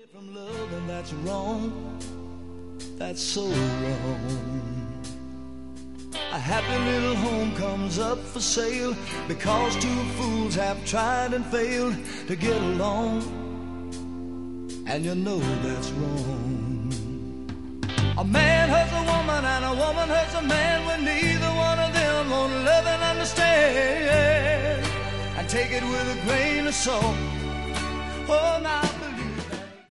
From love, and that's wrong. That's so wrong. A happy little home comes up for sale because two fools have tried and failed to get along, and you know that's wrong. A man hurts a woman and a woman hurts a man when neither one of them won't love and understand, and take it with a grain of salt. Oh, now